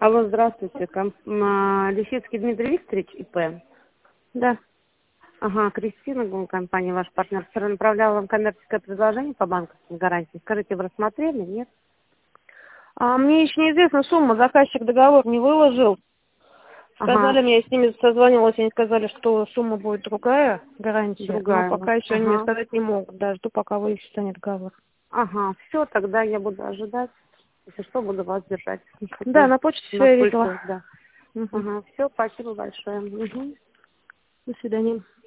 Алло, здравствуйте. Лисицкий Дмитрий Викторович, ИП. Да. Ага, Кристина, компания «Ваш партнер». Вчера направляла вам коммерческое предложение по банковской гарантии. Скажите, вы рассмотрели, нет? Мне еще неизвестна сумма. Заказчик договор не выложил. Сказали Ага, мне, я с ними созванивалась, они сказали, что сумма будет другая, гарантия. Но другая. пока еще они мне Ага, сказать не могут. Да, жду, пока выяснится они договор. ага. Все, тогда я буду ожидать. Если что, буду вас держать. Да, на почте все На я видела. пульсе, да. Мгм. Ага, все, спасибо большое. Угу. До свидания.